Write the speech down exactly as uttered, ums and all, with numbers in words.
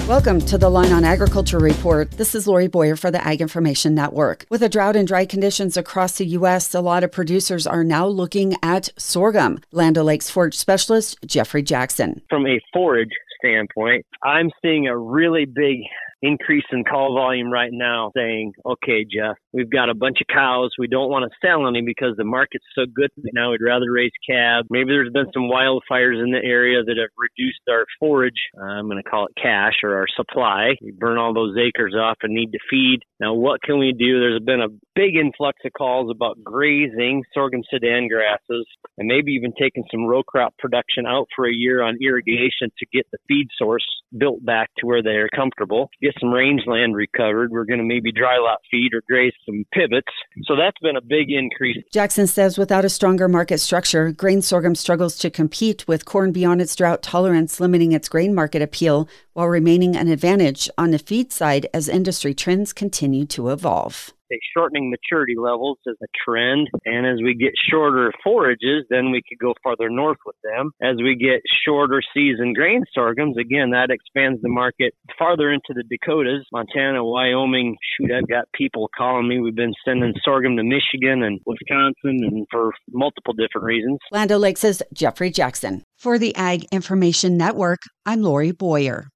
Welcome to the Line on Agriculture Report. This is Lori Boyer for the Ag Information Network. With a drought and dry conditions across the U S, a lot of producers are now looking at sorghum. Land O'Lakes forage specialist Jeffrey Jackson. From a forage standpoint, I'm seeing a really big increase in call volume right now saying, okay, Jeff, we've got a bunch of cows. We don't want to sell any because the market's so good right now. We'd rather raise calves. Maybe there's been some wildfires in the area that have reduced our forage. Uh, I'm going to call it cash or our supply. We burn all those acres off and need to feed. Now, what can we do? There's been a big influx of calls about grazing sorghum sudan grasses and maybe even taking some row crop production out for a year on irrigation to get the feed source built back to where they're comfortable. Get some rangeland recovered. We're going to maybe dry lot feed or graze some pivots. So that's been a big increase. Jackson says without a stronger market structure, grain sorghum struggles to compete with corn beyond its drought tolerance, limiting its grain market appeal while remaining an advantage on the feed side as industry trends continue to evolve. Shortening maturity levels is a trend, and as we get shorter forages, then we could go farther north with them. As we get shorter season grain sorghums, again, that expands the market farther into the Dakotas, Montana, Wyoming. Shoot, I've got people calling me. We've been sending sorghum to Michigan and Wisconsin and for multiple different reasons. Land O'Lakes' Jeffrey Jackson. For the Ag Information Network, I'm Lori Boyer.